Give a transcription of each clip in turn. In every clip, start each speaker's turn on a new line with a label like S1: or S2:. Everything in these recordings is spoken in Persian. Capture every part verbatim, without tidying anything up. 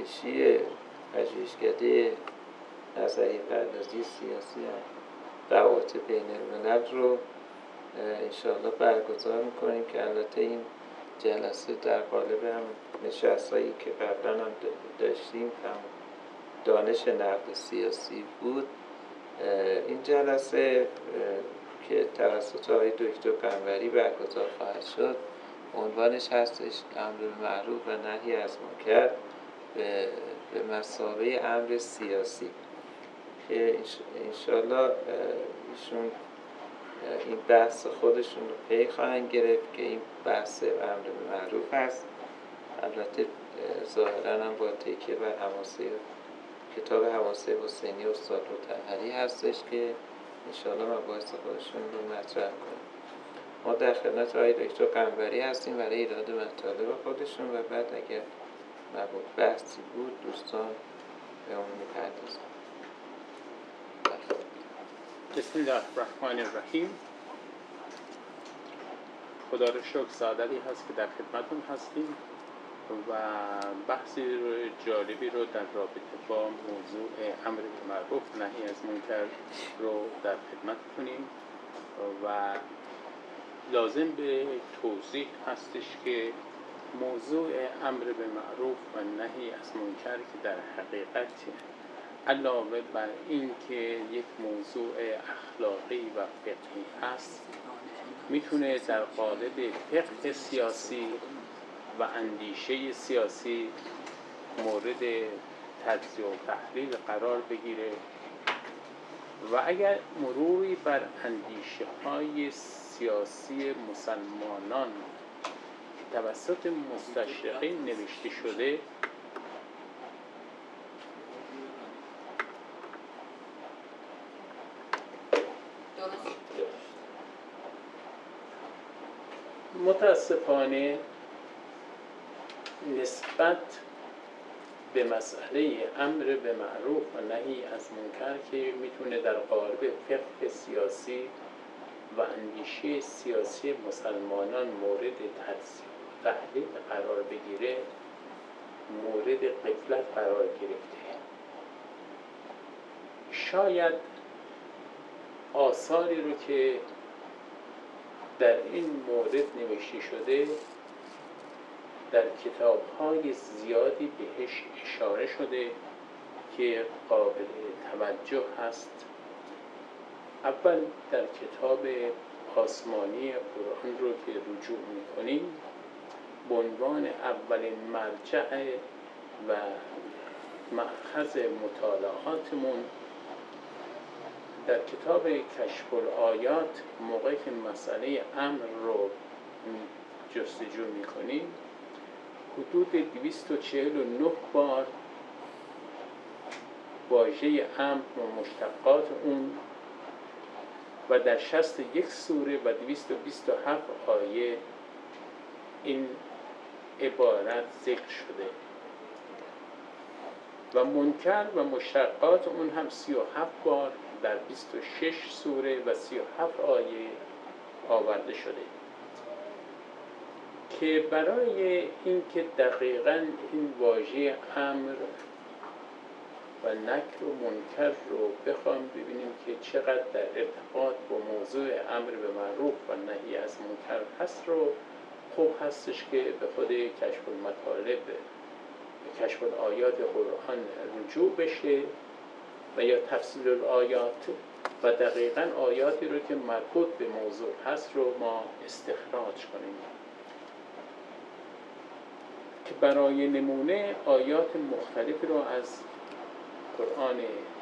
S1: اندیشی پژوهشکده نظریه پردازی سیاسی روابط بین الملل رو انشاءالله برگزار میکنیم که البته این جلسه در قالب هم نشستایی که قبلا هم داشتیم هم دانش نقد سیاسی بود. این جلسه که توسط آقای دکتر قنبری برگزار خواهد شد عنوانش هستش امر معروف و نهی از منکر به مثابه امر سیاسی، که انشاءالله ایشون این بحث خودشون رو پی خواهند گرفت که این بحث امر معروف هست. البته ظاهرا هم با تکیه بر حواسه کتاب حواسه حسینی استاد مطهری هستش که انشاءالله مباحث خودشون رو مطرح کنیم. ما در خدمت آقای دکتر قنبری هستیم برای ایراد مطالب خودشون و بعد اگر بحثی بود دوستان به اون میپردازن.
S2: بسم الله الرحمن الرحیم. خدا رو شکر سعادتی هست که در خدمتون هستیم و بحثی رو جالبی رو در رابطه با موضوع امر بالمعروف نهی از منکر رو در خدمت کنیم و لازم به توضیح هستش که موضوع امر بالمعروف و نهی از منکر که در حقیقت علاوه بر این که یک موضوع اخلاقی و فقهی هست میتونه در قالب فقه سیاسی و اندیشه سیاسی مورد تجزیه و تحلیل قرار بگیره و اگر مروری بر اندیشه های سیاسی مسلمانان توسط مستشرقین نوشته شده متاسفانه نسبت به مسئله امر به معروف و نهی از منکر که میتونه در قالب فقه سیاسی و اندیشه سیاسی مسلمانان مورد تجزیه و تحلیل قرار بگیره مورد غفلت قرار گرفته. شاید آثاری رو که در این مورد نوشته شده در کتاب‌های زیادی بهش اشاره شده که قابل توجه هست. اول در کتاب آسمانی قرآن رو که رجوع می‌کنیم به عنوان اولین مرجع و مأخذ مطالعاتمون در کتاب کشف الآیات موقعی که مسئله امر رو جستجو می‌کنیم حدود دویست و چهل و نه بار واژه امر و مشتقات اون و در شصت و یک سوره و دویست و بیست و هفت آیه این عبارت ذکر شده و منکر و مشتقات اون هم سی و هفت بار در بیست و شش سوره و سی و هفت آیه آورده شده که برای اینکه دقیقاً این واژه امر و نکر و منکر رو بخوام ببینیم که چقدر در ارتباط با موضوع امر به معروف و نهی از منکر هست رو خوب هستش که به خود کشف المطالب کشف الآیات قرآن رجوع بشه و یا تفصیل الآیات و دقیقاً آیاتی رو که مربوط به موضوع هست رو ما استخراج کنیم. که برای نمونه آیات مختلفی رو از قرآن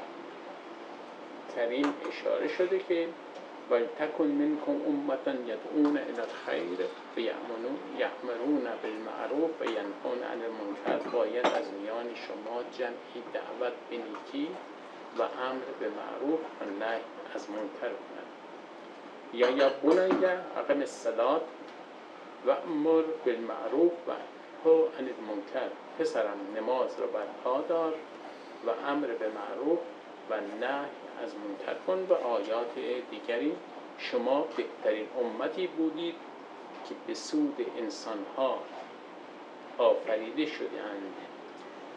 S2: کریم اشاره شده که وَلْتَكُنْ مِنْكُمْ أُمَّةً يَدْعُونَ إِلَى الْخَيْرِ وَيَأْمُرُونَ بِالْمَعْرُوفِ وَيَنْهَوْنَ عَنِ الْمُنکر. باید از میان شما جمعی دعوت به نیکی و امر به معروف و نهی از منکر کنند. یا یا بنی اقم الصلاة وأمر بالمعروف و انهی عن المنکر. پسرم نماز را برپا دار و امر به معروف و نهی از منکر کن. و آیات دیگری شما بهترین امتی بودید که به سود انسانها آفریده شده‌اند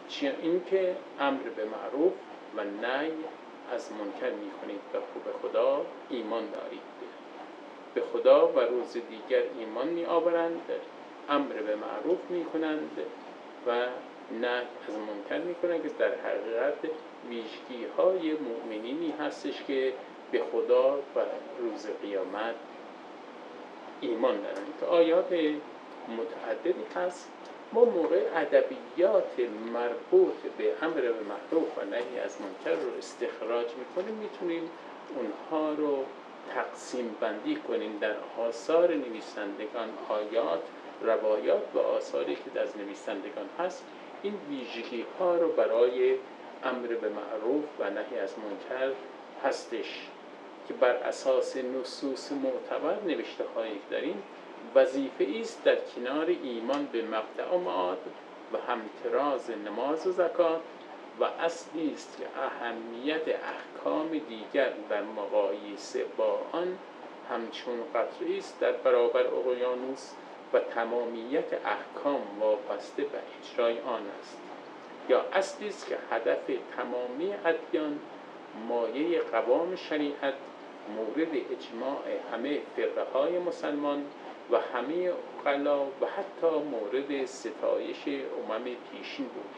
S2: چیه؟ این که امر به معروف و نهی از منکر میکنید و به خدا ایمان دارید. به خدا و روز دیگر ایمان می آورند، امر به معروف می کنند و نهی از منکر می کنند که در حقیقت ویژگی های مؤمنینی هستش که به خدا و روز قیامت ایمان دارند. که آیات متعددی هست. ما موقع ادبیات مربوط به امر به معروف و نهی از منکر رو استخراج میکنیم، میتونیم اونها رو تقسیم بندی کنیم در آثار نویسندگان، آیات، روایات و آثاری که از نویسندگان هست. این ویژگی ها رو برای امر به معروف و نهی از منکر هستش که بر اساس نصوص معتبر نوشته هایی داریم. وظیفه است در کنار ایمان به مبدأ و معاد و همتراز نماز و زکات و اصلی است که اهمیت احکام دیگر در مقایسه با آن همچون قطره است در برابر اقیانوس و تمامیت احکام وابسته به اجرای آن است. یا اصلی است که هدف تمامی ادیان مایه قوام شریعت مورد اجماع همه فرقه های مسلمان و همه عقلا و حتی مورد ستایش امم پیشین بود.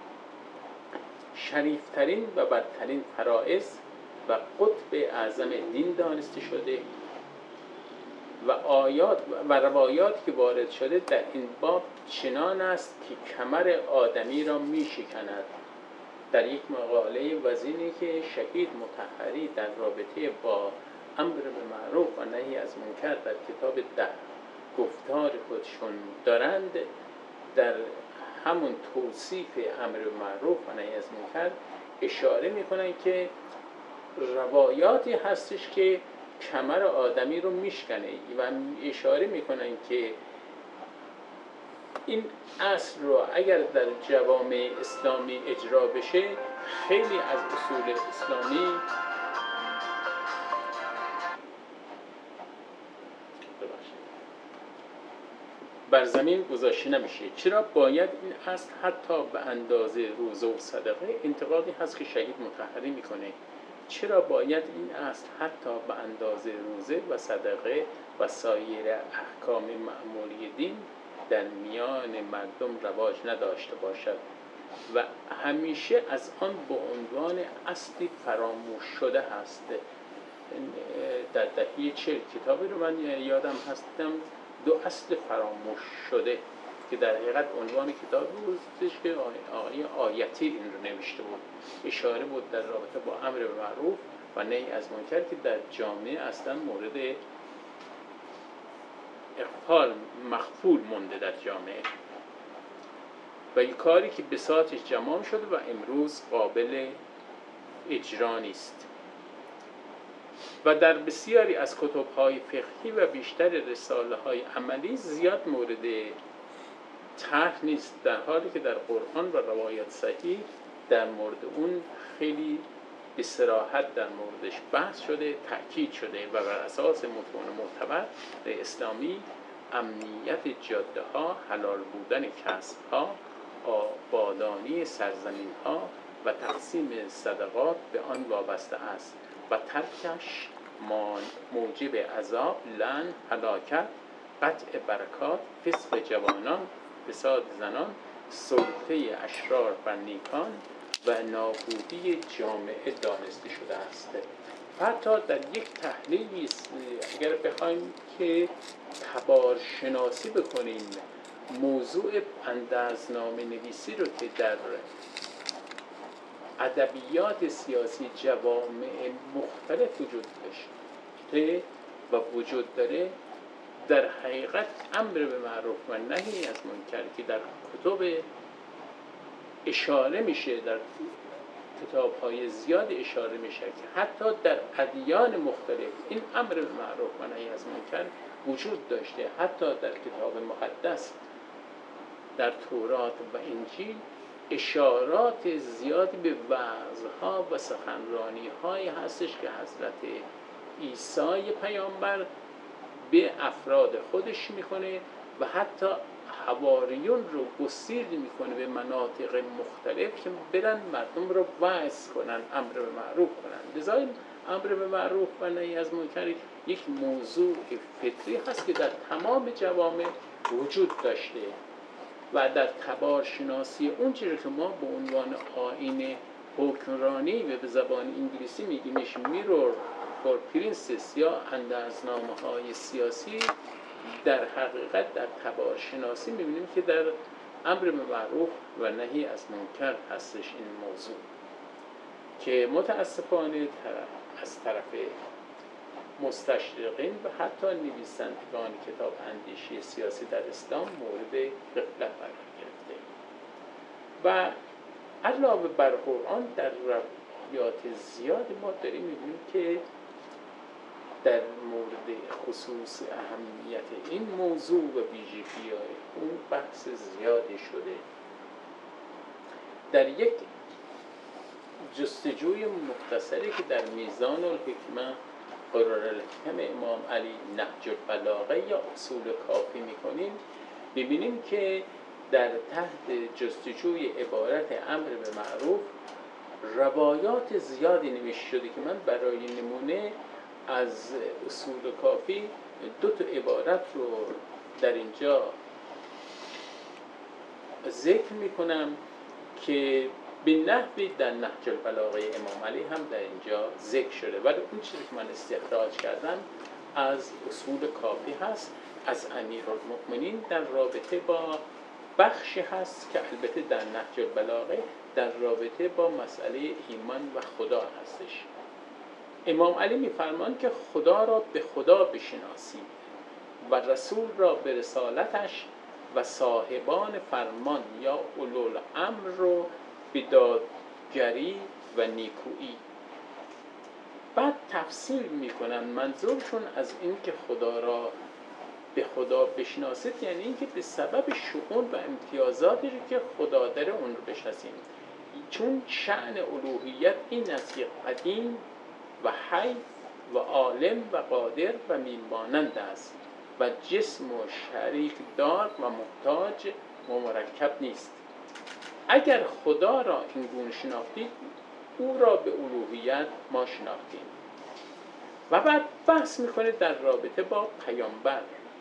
S2: شریفترین و برترین فرائض و قطب اعظم دین دانسته شده و آیات و روایات که وارد شده در این باب چنان است که کمر آدمی را می شکند. در یک مقاله وزینی که شهید مطهری در رابطه با امر به معروف و نهی از منکر در کتاب ده گفتار خودشون دارند، در همون توصیف امر به معروف و نهی از منکر اشاره میکنن که روایاتی هستش که کمر آدمی رو میشکنه و اشاره میکنن که این اصل رو اگر در جوامع اسلامی اجرا بشه، خیلی از اصول اسلامی بر زمین گذاشته نمیشه. چرا باید این اصل حتی به اندازه روزه و صدقه؟ انتقادی هست که شهید مطهری میکنه. چرا باید این اصل حتی به اندازه روزه و صدقه و سایر احکام معمولی دین در میان مردم رواج نداشته باشد و همیشه از آن به عنوان اصلی فراموش شده هست؟ در دهه چهل کتابی رو من یادم هستم، دو اصل فراموش شده، که در حقیقت عنوان کتاب بودش که آقای آیتی این رو نوشته بود. اشاره بود در رابطه با امر به معروف و نهی از منکر که در جامعه اصلا مورد اغفال مخفول مونده در جامعه و یک کاری که بساطش جمع شده و امروز قابل اجرا نیست. و در بسیاری از کتب‌های فقهی و بیشتر رساله‌های عملی زیاد مورد طرح نیست، در حالی که در قرآن و روایات صحیح در مورد اون خیلی به صراحت در موردش بحث شده، تأکید شده و بر اساس متون معتبر اسلامی امنیت جاده‌ها، حلال بودن کسب‌ها، آبادانی سرزمین‌ها و تقسیم صدقات به آن وابسته است و ترکش موجب عذاب، لعن، هلاکت، قطع برکات، فسق جوانان، فساد زنان، سلطه اشرار بر نیکان و نابودی جامعه دانسته شده است. حتی در یک تحلیلی اگر بخوایم که تبارشناسی بکنیم موضوع اندرزنامه نویسی رو که در ادبیات سیاسی جوامع مختلف وجود داشته و وجود داره، در حقیقت امر به معروف و نهی از منکر که در کتب اشاره میشه، در کتاب‌های زیاد اشاره میشه که حتی در ادیان مختلف این امر به معروف و نهی از منکر وجود داشته. حتی در کتاب مقدس در تورات و انجیل اشارات زیادی به وعظها و سخنرانی‌هایی هستش که حضرت عیسی پیامبر به افراد خودش میکنه و حتی حواریون رو گسیل میکنه به مناطق مختلف که برن مردم رو وعظ کنن، امر به معروف کنن. لذا این امر به معروف و نهی از منکر یک موضوع فطری هست که در تمام جوامع وجود داشته و در تبارشناسی اون چیزی که ما به عنوان آیین حکمرانی و به زبان انگلیسی میگیمش میرور فور پرینسس یا اندازنامه های سیاسی، در حقیقت در تبارشناسی میبینیم که در امر به معروف و نهی از منکر هستش این موضوع که متاسفانه از طرف مستشرقین و حتی نویسندگان کتاب اندیشی سیاسی در اسلام مورد غفلت قرار گرفته و علاوه بر قرآن در روایات زیاد ما داریم می‌بینیم که در مورد خصوص اهمیت این موضوع و ویژگی‌های اون بحث زیادی شده. در یک جستجوی مختصری که در میزان الحکمه قرارالحکم امام علی نهج البلاغه یا اصول کافی می‌کنیم، ببینیم که در تحت جستجوی عبارت امر به معروف روایات زیادی نوشته شده که من برای نمونه از اصول کافی دو تا عبارت رو در اینجا ذکر میکنم که به نحوی در نهج البلاغه امام علی هم در اینجا ذکر شده، ولی اون چیزی که من استخراج کردم از اصول کافی هست از امیرالمؤمنین در رابطه با بخشی هست که البته در نهج البلاغه در رابطه با مسئله ایمان و خدا هستش. امام علی می‌فرماند که خدا را به خدا بشناسید و رسول را به رسالتش و صاحبان فرمان یا اولوالامر رو به دادگری و نیکویی. بعد تفسیر میکنن منظورشون از این که خدا را به خدا بشناسید یعنی این که به سبب شؤون و امتیازاتی که خدا داره اون رو بشناسیم، چون شأن الوهیت این است که قدیم و حی و عالم و قادر و میمانند است و جسم و شریک دار و محتاج و مرکب نیست. اگر خدا را این گونه شناختید او را به الوهیت ما شناختیم. و بعد بحث میکنه در رابطه با پیامبر.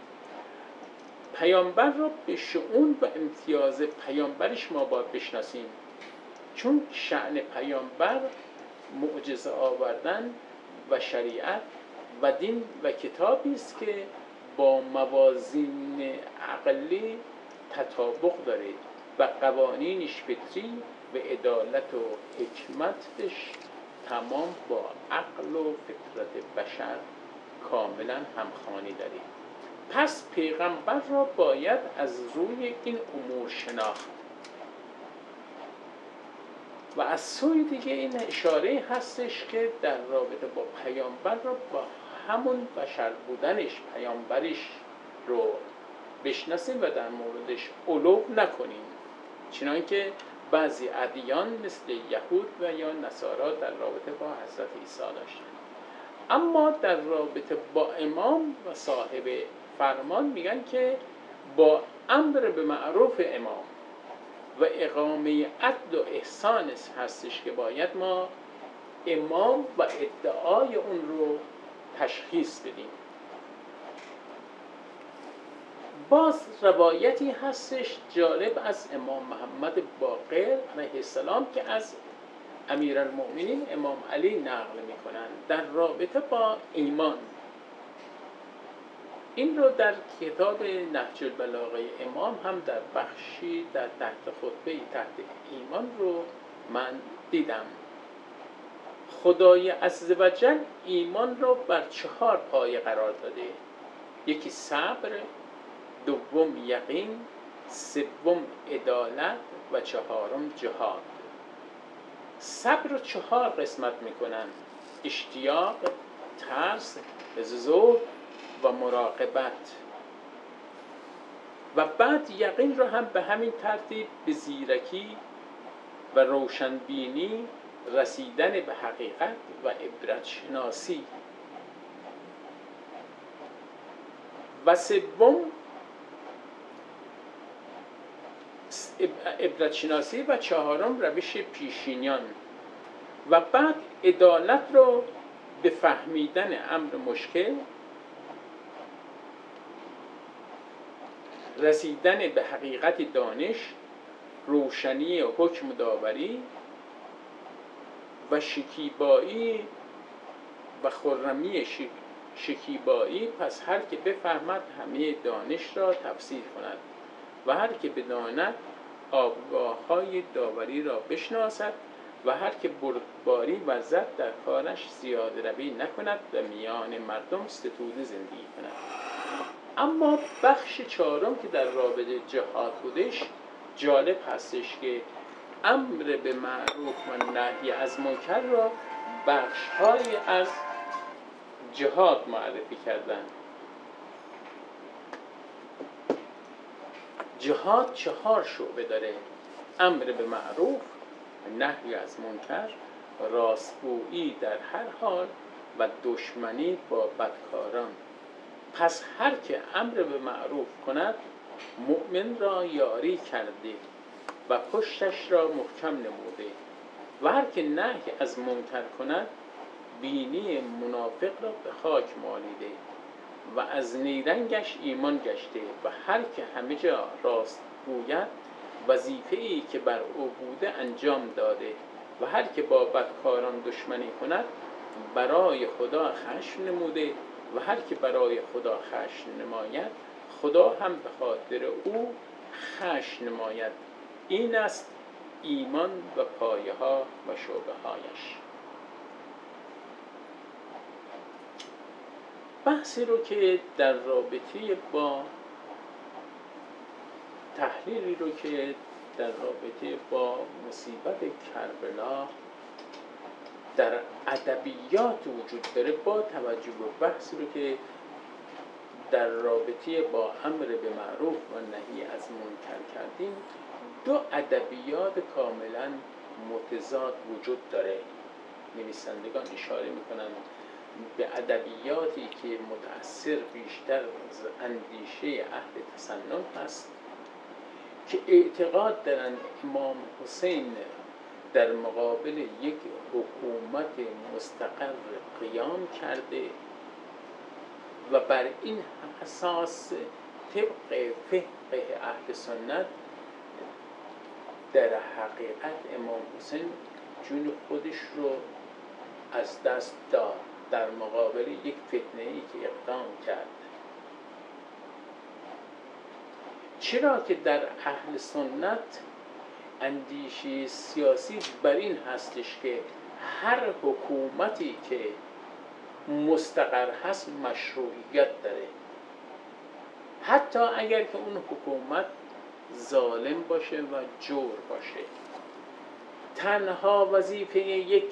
S2: پیامبر را به شؤون و امتیاز پیامبرش ما باید بشناسیم، چون شأن پیامبر معجزه آوردن و شریعت و دین و کتابی است که با موازین عقلی تطابق داره و قوانینش فطری و عدالت و حکمتش تمام با عقل و فطرت بشر کاملا همخوانی داره. پس پیغمبر را باید از روی این امور شناخت. و از سوی دیگه این اشاره هستش که در رابطه با پیامبر را با همون بشر بودنش پیامبرش رو بشناسیم و در موردش علو نکنیم، چنانکه بعضی ادیان مثل یهود و یا نصارا در رابطه با حضرت عیسی داشتن. اما در رابطه با امام و صاحب فرمان میگن که با امر به معروف امام و اقامه عدل و احسان هستش که باید ما امام و ادعای اون رو تشخیص بدیم. باز روایتی هستش جالب از امام محمد باقر علیه السلام که از امیرالمؤمنین امام علی نقل میکنند در رابطه با ایمان. این رو در کتاب نهج البلاغه امام هم در بخشی در تحت خطبه تحت ایمان رو من دیدم. خدای عزوجل ایمان رو بر چهار پایه قرار داده. یکی صبر، دوم یقین، سوم عدالت و چهارم جهاد. صبر رو چهار قسمت میکنن: اشتیاق، ترس، ذوق و مراقبت. و بعد یقین رو هم به همین ترتیب به زیرکی و روشنبینی، رسیدن به حقیقت و عبرت شناسی. و سوم عبرت شناسی و چهارم روش پیشینیان و بعد عدالت رو به فهمیدن امر مشکل، رسیدن به حقیقت دانش، روشنی حکم داوری و شکیبایی و خرمی شکیبایی. پس هر که بفهمد همه دانش را تفسیر کند و هر که بداند آگاه‌های داوری را بشناسد و هر که بردباری ورزد در کارش زیاده روی نکند و میان مردم ستوده زندگی کند. اما بخش چهارم که در رابطه جهاد بودش جالب هستش که امر به معروف و نهی از منکر را بخش‌های از جهاد معرفی کردند. جهاد چهار شعبه داره: امر به معروف، نهی از منکر، راستگویی در هر حال و دشمنی با بدکاران. پس هر که امر به معروف کند مؤمن را یاری کرده و پشتش را محکم نموده و هر که نهی از منکر کند بینی منافق را به خاک مالیده و از نیرنگش ایمان گشته و هر که همه جا راست گوید وظیفه‌ای که بر او بوده انجام داده و هر که با بدکاران دشمنی کند برای خدا خشم نموده و هر که برای خدا خشم نماید خدا هم به خاطر او خشم نماید. این است ایمان و پایه ها و شعبه هایش. بحثی رو که در رابطه با تحلیلی رو که در رابطه با مصیبت کربلا در ادبیات وجود داره، با توجه به بحثی رو که در رابطه با امر به معروف و نهی از منکر کردیم، دو ادبیات کاملا متضاد وجود داره. نویسندگان اشاره میکنند به ادبیاتی که متأثر بیشتر از اندیشه اهل تسنن هست که اعتقاد دارند امام حسین در مقابل یک حکومت مستقر قیام کرده و بر این اساس طبق فقه اهل سنت در حقیقت امام حسین جون خودش رو از دست داد در مقابل یک فتنه‌ای که اقدام کرد. چرا که در اهل سنت اندیشه سیاسی بر این هستش که هر حکومتی که مستقر هست مشروعیت داره، حتی اگر که اون حکومت ظالم باشه و جور باشه. تنها وظیفه یک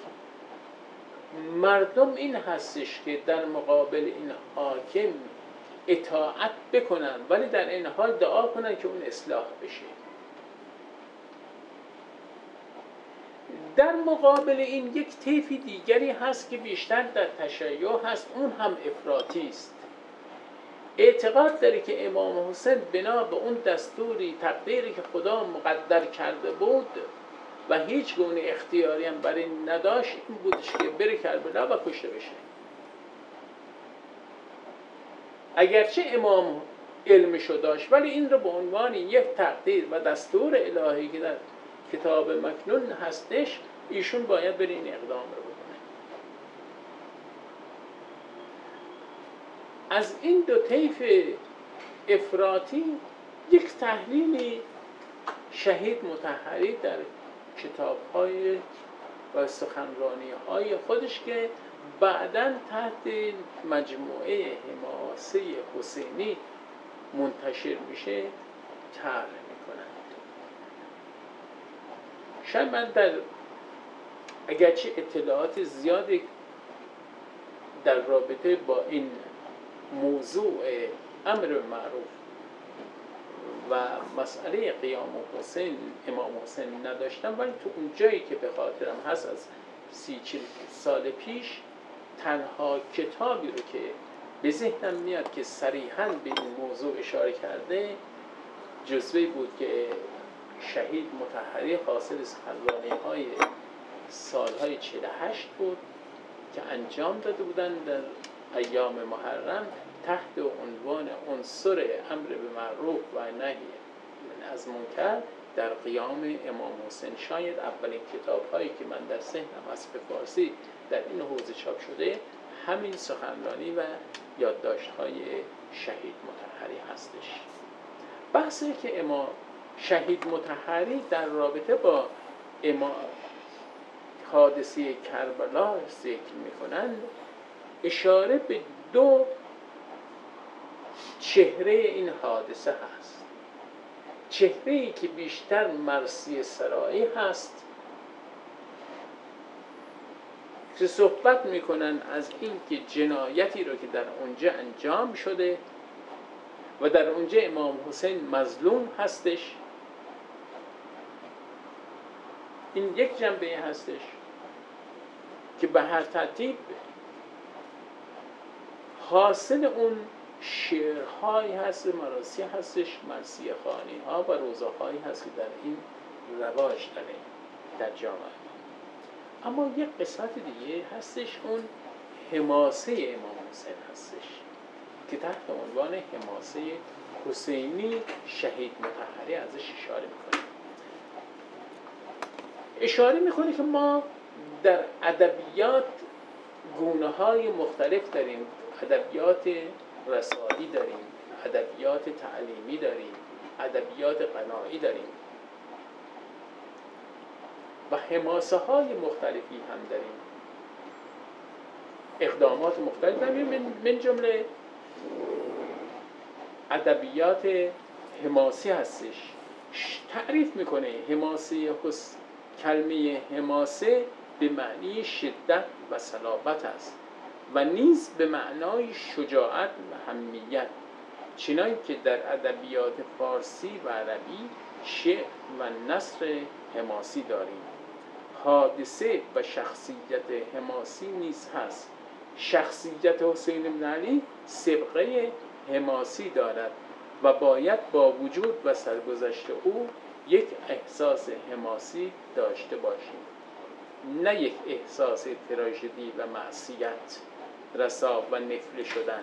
S2: مردم این هستش که در مقابل این حاکم اطاعت بکنن، ولی در این حال دعا کنن که اون اصلاح بشه. در مقابل این یک طیف دیگری هست که بیشتر در تشیع هست، اون هم افراطی است. اعتقاد داره که امام حسین بنا به اون دستوری تقدیری که خدا مقدر کرده بود و هیچ گونه اختیاری هم برای نداشت، این بودش که بره کربلا و کشته بشه. اگرچه امام علمشو داشت، ولی این رو به عنوان یک تقدیر و دستور الهی که در کتاب مکنون هستش، ایشون باید بره این اقدام رو بکنه. از این دو طیف افراطی یک تحلیلی شهید مطهری در کتاب‌های و سخنرانی‌های خودش که بعداً تحت مجموعه حماسه حسینی منتشر میشه طرح میکنند. شاید من در اگرچه اطلاعات زیادی در رابطه با این موضوع امر معروف و مسئله قیام حسین امام حسین نداشتم، ولی تو اون جایی که به خاطرم هست از سی چل سال پیش تنها کتابی رو که به ذهنم میاد که صریحاً به این موضوع اشاره کرده جزوه‌ای بود که شهید مطهری حاصل سخنرانی های سالهای چهل و هشت بود که انجام داده بودند در ایام محرم تحت عنوان عنصر امر به معروف و نهی از منکر در قیام امام حسین. شاید اولین کتاب هایی که من در ذهنم هست به فارسی در این حوزه چاپ شده همین سخنرانی و یادداشت های شهید مطهری هستش. بحثی که امام شهید مطهری در رابطه با امام حادثه کربلا ذکر میکنند اشاره به دو چهره این حادثه هست. چهره‌ای که بیشتر مرثیه سرایی هست که صحبت میکنن از این که جنایتی رو که در اونجا انجام شده و در اونجا امام حسین مظلوم هستش. این یک جنبه هستش که به هر ترتیب حاصل اون شعرهایی هست، مراثی هستش، مرثیه خوانی ها و روزهایی هست که در این رواج داره در جامعه. اما یک قسمت دیگه هستش اون حماسه امام حسین هستش که تحت عنوان حماسه حسینی شهید مطهری ازش اشاره میکنه. اشاره میکنه که ما در ادبیات گونه های مختلف داریم. ادبیات رسالی داریم، ادبیات تعلیمی داریم، ادبیات غنایی داریم و حماسه های مختلفی هم داریم. اقدامات مختلف داریم. من جمله ادبیات حماسی هستش. تعریف میکنه حماسه حس... کلمه حماسه به معنی شدت و صلابت است و نیز به معنای شجاعت و حمیت، چنانکه که در ادبیات فارسی و عربی شعر و نثر حماسی داریم. حادثه و شخصیت حماسی نیز هست. شخصیت حسین بن علی سابقه حماسی دارد و باید با وجود و سرگذشت او یک احساس حماسی داشته باشیم، نه یک احساس تراژدی و معصیت رسا و نفله شدن.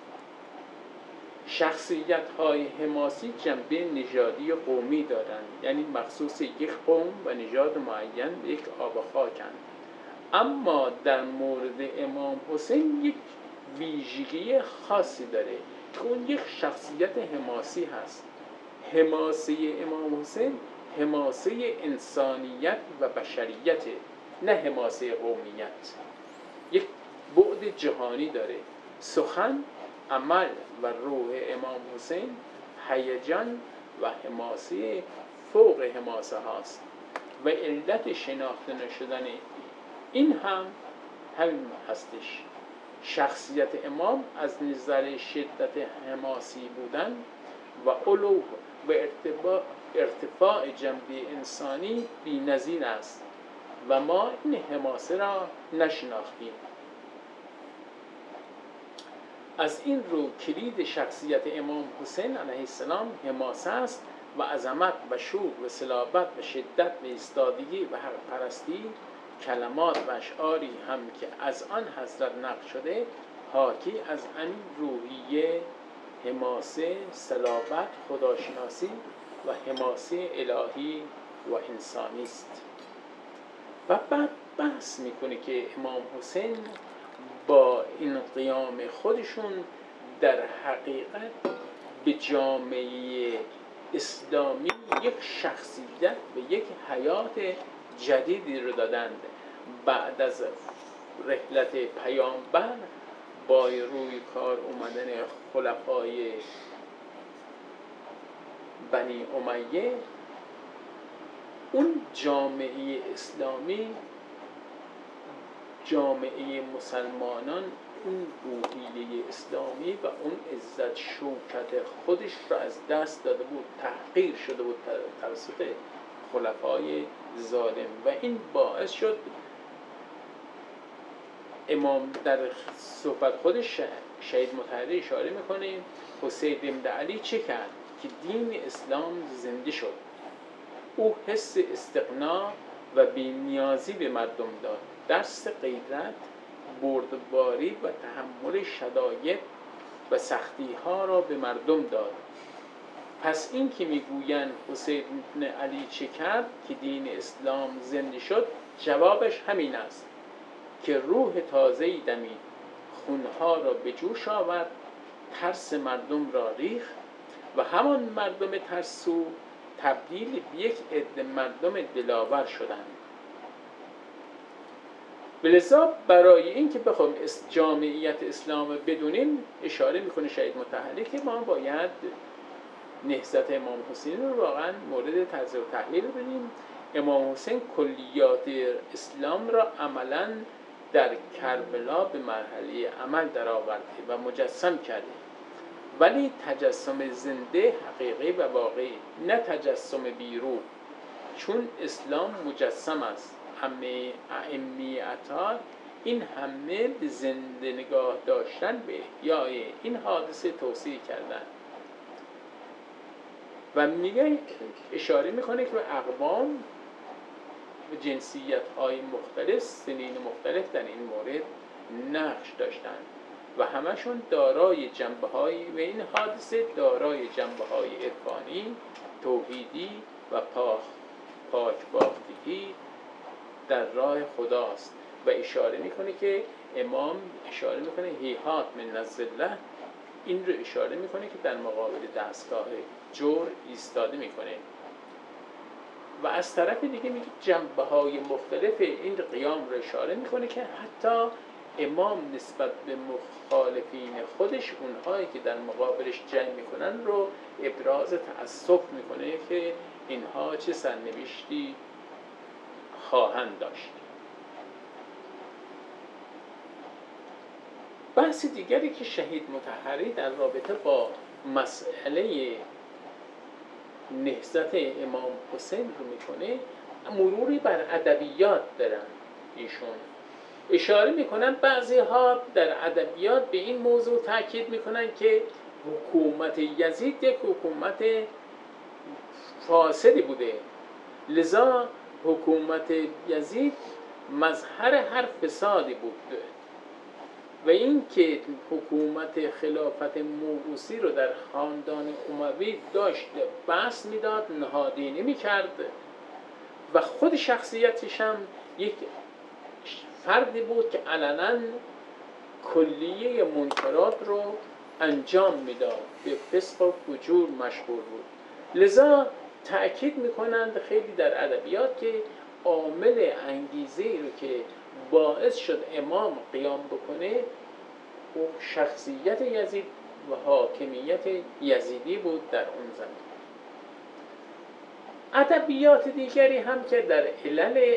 S2: شخصیت های حماسی جنبه نژادی قومی دارند، یعنی مخصوص یک قوم و نژاد معین یک آب و خاکند. اما در مورد امام حسین یک ویژگی خاصی داره که اون یک شخصیت حماسی هست. حماسه امام حسین حماسه انسانیت و بشریت، نه حماسه قومیت. یک بعد جهانی داره. سخن، عمل و روح امام حسین هیجان و حماسه فوق حماسه هاست و علت شناخته نشدن این هم همین هستش. شخصیت امام از نظر شدت حماسی بودن و علو و ارتفاع, ارتفاع جنبه انسانی بی نظیر است و ما این حماسه را نشناختیم. از این رو کلید شخصیت امام حسین علیه السلام حماسه است و عظمت و شور و صلابت و شدت و ایستادگی و حق پرستی، کلمات و اشعاری هم که از آن حضرت نقل شده حاکی از این روحیه حماسه، صلابت، خداشناسی و حماسه الهی و انسانی است. و بعد بحث میکنه که امام حسین با این قیام خودشون در حقیقت به جامعه اسلامی یک شخصیت و یک حیات جدیدی رو دادند. بعد از رحلت پیامبر با روی کار اومدن خلفای بنی امیه، اون جامعه اسلامی، جامعه مسلمانان، اون روحیه اسلامی و اون عزت شوکت خودش را از دست داده بود، تحقیر شده بود توسط خلفای ظالم و این باعث شد امام در صحبت خودش شهید مطهری اشاره میکنه حسین بن علی چه کرد که دین اسلام زنده شد. او حس استغنا و بی‌نیازی به مردم داد. درس غیرت، بردباری و تحمل شدائد و سختی‌ها را به مردم داد. پس این که میگویند حسین بن علی چه کرد که دین اسلام زنده شد، جوابش همین است که روح تازه‌ای دمید، خونها را به جوش آورد، ترس مردم را ریخت و همان مردم ترسو تبدیل به یک عده مردم دلاور شدند. لذا برای اینکه بخوایم جامعیت اسلام بدونیم، اشاره میکنه شهید مطهری که ما باید نهضت امام حسین رو واقعا مورد تجزیه و تحلیل بدیم. امام حسین کلیات اسلام را عملاً در کربلا به مرحله عمل درآورده و مجسم کرده، ولی تجسم زنده، حقیقی و واقعی، نه تجسم بیرون، چون اسلام مجسم است. همه ائمه اطهار این همه به زنده نگاه داشتن به احیای این حادثه توصیه کردن و میگه، اشاره میکنه که اقوام و جنسیت های مختلف، سنین مختلف در این مورد نقش داشتند و همشون دارای جنبه های و این حادثه دارای جنبه های عرفانی، توحیدی و پاک پاکباختگی در راه خداست. و اشاره میکنه که امام اشاره میکنه هیهات من الذله، این رو اشاره میکنه که در مقابل دستگاه جور ایستاده میکنه و از طرف دیگه میگه جنبه های مختلف این قیام رو اشاره میکنه که حتی امام نسبت به مخالفین خودش، اونهایی که در مقابلش جنگ میکنن، رو ابراز تأسف میکنه که اینها چه سرنوشتی خواهند داشت. بحث دیگری که شهید مطهری در رابطه با مسئله نهضت امام حسین رو میکنه، مروری بر ادبیات دارن. ایشون اشاره میکنن بعضی ها در ادبیات به این موضوع تاکید میکنن که حکومت یزید یک حکومت فاسدی بوده، لذا حکومت یزید مظهر هر فسادی بود و این که حکومت خلافت موروثی رو در خاندان اموی داشت بحث میداد، نهادینه میکرد و خود شخصیتش هم یک فردی بود که علنا کلیه منکرات رو انجام میداد، به فسق و فجور مشغول بود. لذا تأکید میکنند خیلی در ادبیات که عامل انگیزه رو که باعث شد امام قیام بکنه و شخصیت یزید و حاکمیت یزیدی بود در اون زمان. ادبیات دیگری هم که در علل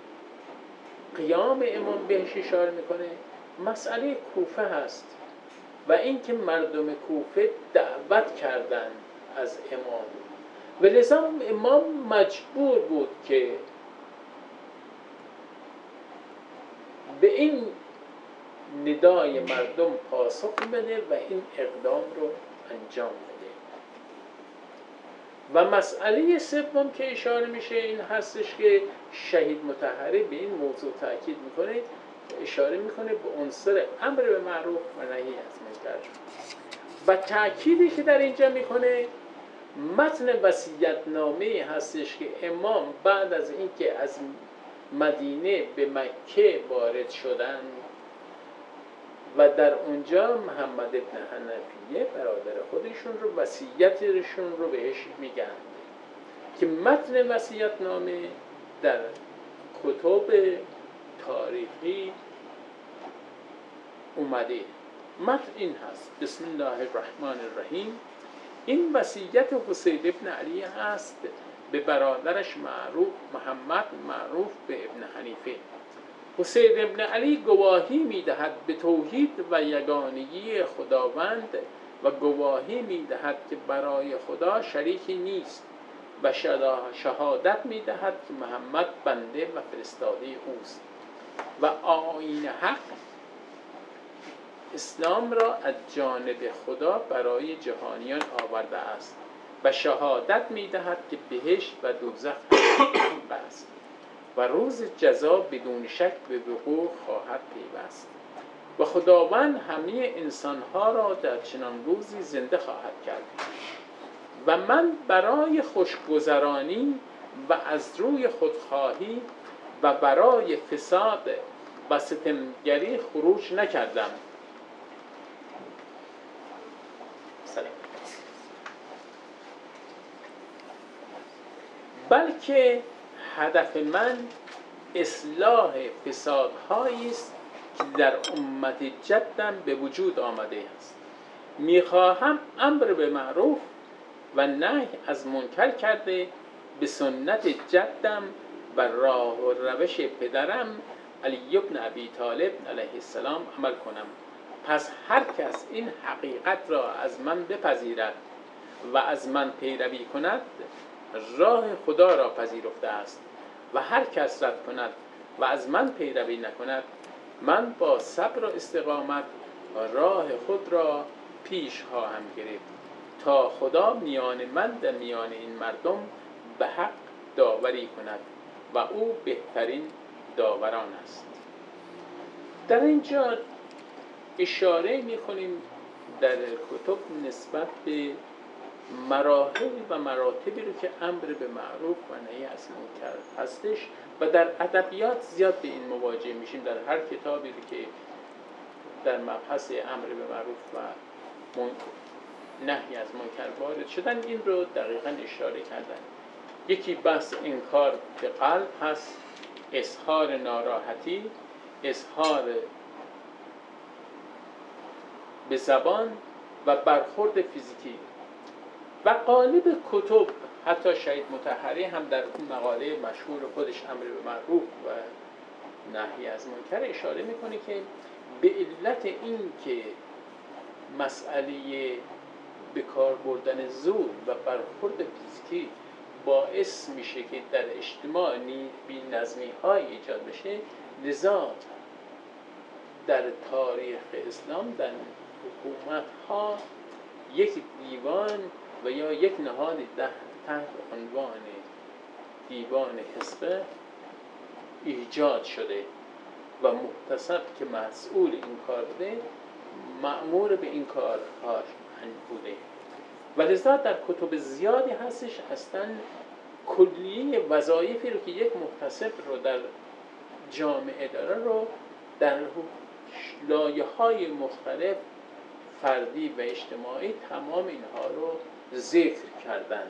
S2: قیام امام بهش اشاره میکنه، مسئله کوفه هست و اینکه مردم کوفه دعوت کردند از امام و لذا امام مجبور بود که به این ندای مردم پاسخ بده و این اقدام رو انجام بده. و مسئله سوم که اشاره میشه این هستش که شهید مطهری به این موضوع تاکید میکنه، اشاره میکنه به عنصر امر به معروف و نهی از منکر و تأکیدی که در اینجا میکنه متن وصیت‌نامه هستش که امام بعد از اینکه از مدینه به مکه وارد شدند و در اونجا محمد ابن حنفیه برادر خودشون رو وصیتشون رو بهش میگن که متن وصیت‌نامه در کتب تاریخی اومده. متن این هست: بسم الله الرحمن الرحیم. این وصیت حسین ابن علی هست به برادرش معروف محمد معروف به ابن حنیفه. حسین ابن علی گواهی میدهد به توحید و یگانگی خداوند و گواهی میدهد که برای خدا شریکی نیست و شهادت میدهد که محمد بنده و فرستاده اوست و آیین حق اسلام را از جانب خدا برای جهانیان آورده است و شهادت می‌دهد که بهشت و دوزخ است و روز جزا بدون شک به وقوع خواهد پیوست و خداوند همه انسان‌ها را در چنان روزی زنده خواهد کرد و من برای خوشگذرانی و از روی خودخواهی و برای فساد و ستمگری خروج نکردم. سلام. بلکه هدف من اصلاح فسادهایی است که در امت جدم به وجود آمده است. میخواهم امر به معروف و نهی از منکر کرده به سنت جدم و راه و روش پدرم علی بن ابی طالب علیه السلام عمل کنم. پس هر کس این حقیقت را از من بپذیرد و از من پیروی کند راه خدا را پذیرفته است و هر کس رد کند و از من پیروی نکند من با صبر و استقامت راه خود را پیش خواهم گرفت تا خدا میان من در میان این مردم به حق داوری کند و او بهترین داوران است. در اینجا اشاره می‌کنیم در کتب نسبت به مراحل و مراتبی رو که امر به معروف و نهی از منکر هستش و در ادبیات زیاد به این مواجه میشیم. در هر کتابی رو که در مبحث امر به معروف و نهی از منکر وارد شدن این رو دقیقاً اشاره کردن. یکی بحث انکار به قلب هست، اظهار ناراحتی، اظهار به زبان و برخورد فیزیکی. و غالب کتب حتی شهید مطهری هم در اون مقاله مشهور خودش امر به معروف و نهی از منکر اشاره میکنه که به علت این که مسئله به کار بردن زور و برخورد فیزیکی باعث میشه که در اجتماع بی‌نظمی های ایجاد بشه، لذا در تاریخ اسلام در حکومت ها یک دیوان و یا یک نهاد تحت عنوان دیوان حسبه ایجاد شده و محتسب که مسئول این کار بوده مأمور به این کارها بوده و لذا در کتب زیادی هستش اصلا کلیه وظایفی رو که یک محتسب رو در جامعه داره رو در لایه‌های مختلف فردی و اجتماعی تمام اینها رو ذکر کردند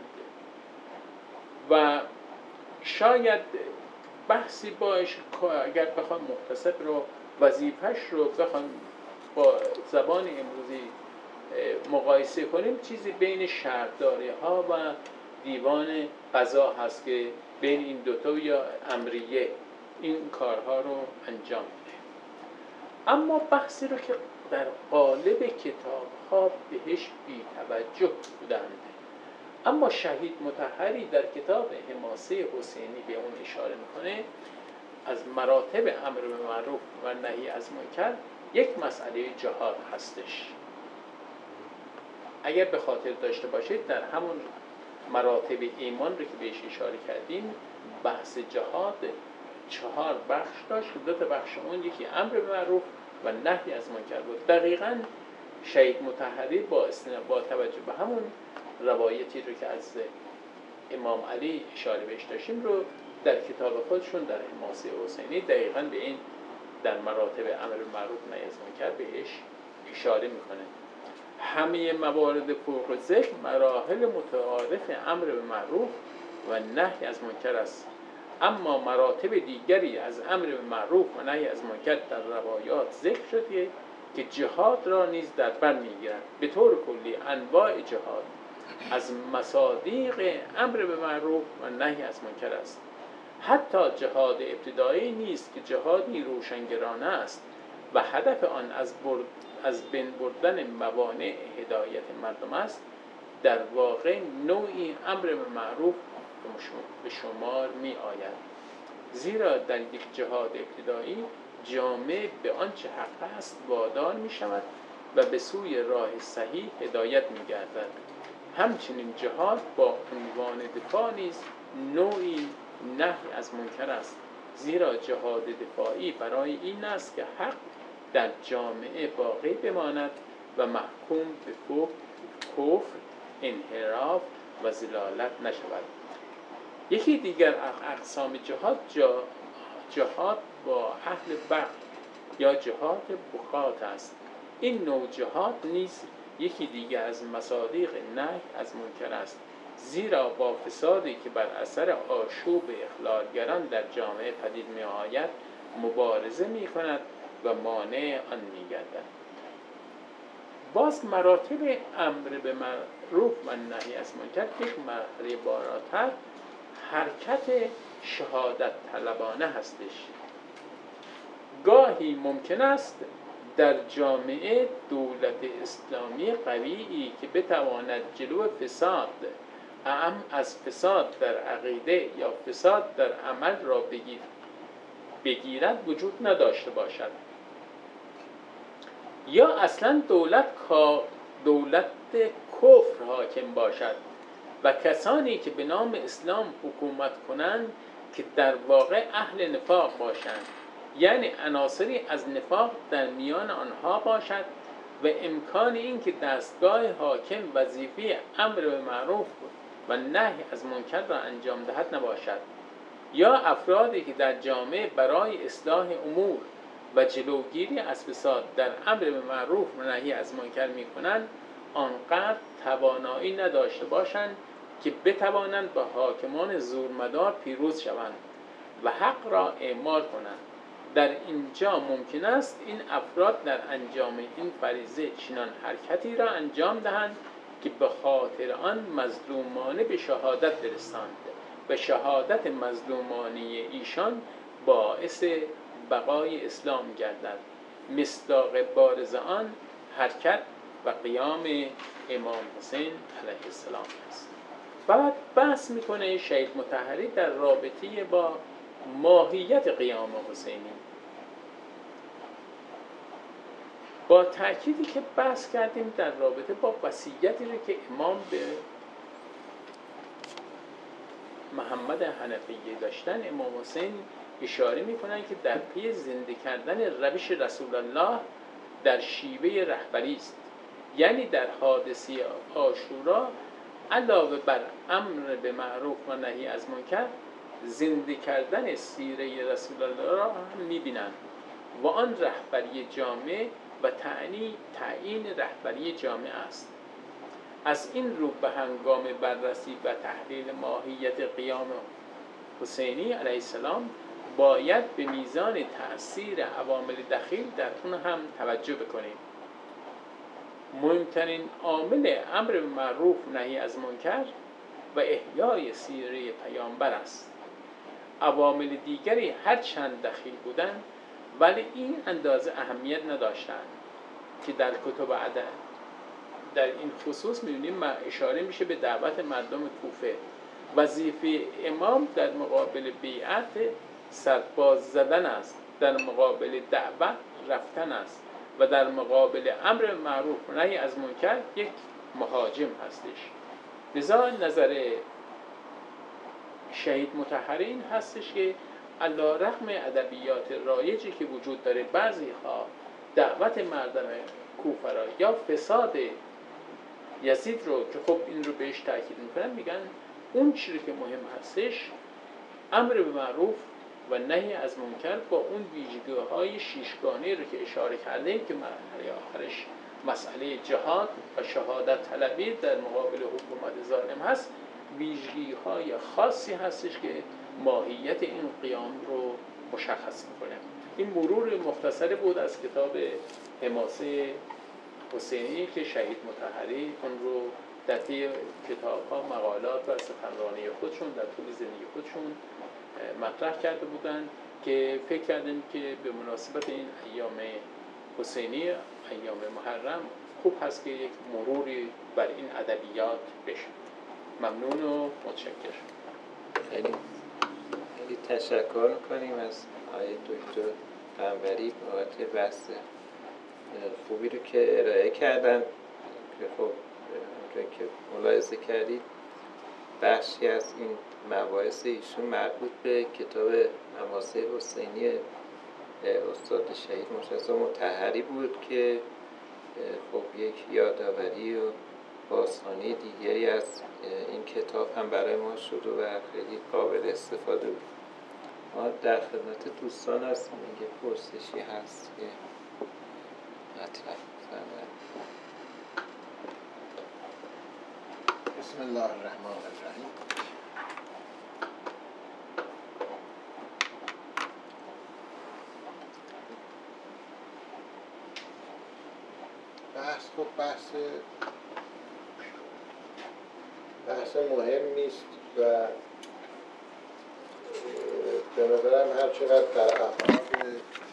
S2: و شاید بحثی باش اگر بخوام محتسب رو وظیفش رو بخوام با زبان امروزی مقایسه کنیم چیزی بین شهرداری ها و دیوان قضا هست که بین این دوتا یا امریه این کارها رو انجام میده. اما بحثی رو که در قالب کتاب ها بهش بی توجه بودند، اما شهید مطهری در کتاب حماسه حسینی به اون اشاره میکنه. از مراتب امر به معروف و نهی از منکر یک مسئله جهاد هستش. اگر به خاطر داشته باشید در همون مراتب ایمان رو که بهش اشاره کردیم بحث جهاد چهار بخش داشت. دو تا بخش اون یکی امر به معروف و نهی از منکر بود. دقیقاً شهید مطهری با با توجه به همون روایتی رو که از امام علی اشاره بهش داشتیم رو در کتاب خودشون در حماسه حسینی دقیقاً به این در مراتب امر به معروف و نهی از منکر بهش اشاره میکنه. همه موارد فوق ذکر مراحل متعارف امر به معروف و نهی از منکر است، اما مراتب دیگری از امر به معروف و نهی از منکر در روایات ذکر شده که جهاد را نیز در بر میگیرند. به طور کلی انواع جهاد از مصادیق امر به معروف و نهی از منکر است. حتی جهاد ابتدایی نیست که جهادی روشنگرانه است و هدف آن از برد از بین بردن موانع هدایت مردم است، در واقع نوعی امر به معروف به شمار می آید، زیرا در یک جهاد ابتدایی جامعه به آنچه حق است وادار می شود و به سوی راه صحیح هدایت می گردد. همچنین جهاد با عنوان دفاع نیز نوعی نهی از منکر است، زیرا جهاد دفاعی برای این است که حق در جامعه باقی بماند و محکوم به کفر، انحراف و ضلالت نشود. یکی دیگر اقسام جهاد جهاد با اهل بغی یا جهاد بغات است. این نوع جهاد نیز یکی دیگر از مصادیق نهی از منکر است، زیرا با فسادی که بر اثر آشوب اخلالگران در جامعه پدید می آید مبارزه می کند و مانع آن می گردد. باز مراتب امر به معروف و نهی از منکر یک مرحله بالاتر حرکت شهادت طلبانه هستش. گاهی ممکن است در جامعه دولت اسلامی قویی که بتواند جلو فساد اعم از فساد در عقیده یا فساد در عمل را بگیرد وجود نداشته باشد، یا اصلا دولت دولت کفر حاکم باشد و کسانی که به نام اسلام حکومت کنند که در واقع اهل نفاق باشند، یعنی عناصری از نفاق در میان آنها باشد و امکان این که دستگاه حاکم وظیفه امر به معروف و نهی از منکر را انجام دهد نباشد، یا افرادی که در جامعه برای اصلاح امور و جلوگیری از فساد در امر به معروف و نهی از منکر می کنند آنقدر توانایی نداشته باشند که بتوانند با حاکمان زورمدار پیروز شوند و حق را اعمال کنند. در اینجا ممکن است این افراد در انجام این فریضه چنان حرکتی را انجام دهند که به خاطر آن مظلومانه به شهادت برسند و شهادت مظلومانه ایشان باعث بقای اسلام گردد. مصداق بارز آن حرکت و قیام امام حسین علیه السلام است. بعد بحث میکنه شهید مطهری در رابطه با ماهیت قیام حسینی، با تأکیدی که بحث کردیم در رابطه با وصیتی رو که امام به محمد حنفیه داشتن. امام حسین اشاره میکنن که در پی زنده کردن روش رسول الله در شیوه رهبری است، یعنی در حادثه عاشورا علاوه بر امر به معروف و نهی از منکر زنده کردن سیره رسول الله را هم میبینند و آن رهبری جامعه و تعنی تعیین رهبری جامعه است. از این رو به هنگام بررسی و تحلیل ماهیت قیام حسینی علیه السلام باید به میزان تأثیر عوامل دخیل در اون هم توجه بکنیم. مهمترین عامل امر به معروف نهی از منکر و احیای سیره پیامبر است. عوامل دیگری هر چند دخیل بودند ولی این اندازه اهمیت نداشتند که در کتب ادب در این خصوص می‌بینیم اشاره میشه به دعوت مردم کوفه. وظیفه امام در مقابل بیعت سرباز زدن است، در مقابل دعوت رفتن است و در مقابل امر معروف و نهی از منکر یک مهاجم هستش. لذا نظر شهید مطهری این هستش که علی‌رغم ادبیات رایجی که وجود داره، بعضی ها دعوت مردم کوفه را یا فساد یزید رو که خب این رو بهش تاکید میکنن، میگن اون چیزی که مهم هستش امر به معروف و نهی از منکر با اون ویژگی‌های شیشگانه رو که اشاره کردیم که مرحله آخرش مسئله جهاد و شهادت طلبی در مقابل حکومت ظالم هست، ویژگی‌های خاصی هستش که ماهیت این قیام رو مشخص میکنه. این مرور مختصری بود از کتاب حماسه حسینی که شهید مطهری اون رو در طی کتاب‌ها، مقالات و سخنرانی خودشون در طول زندگی خودشون مطرح کرده بودند که فکر کردیم که به مناسبت این ایام حسینی، ایام محرم، خوب هست که یک مروری بر این ادبیات بشه. ممنون و متشکرم.
S1: خیلی خیلی تشکر می‌کنیم از آقای دکتر قنبری بابت بحث خوبی رو که ارائه کردن که خب همونطور که ملاحظه کردید بخشی از این مباحث ایشون مربوط به کتاب مماسه حسینی استاد شهید مجتبی مطهری بود که خب یک یادآوری و بازخوانی دیگری از این کتاب هم برای ما شد و خیلی قابل استفاده بود. ما در خدمت دوستان هستیم، اگه پرسشی هست که مطرح بفرمایید.
S3: بسم الله الرحمن الرحیم. بحث خب بحث بحث مهمی است و به نظرم هر چقدر در ابعاد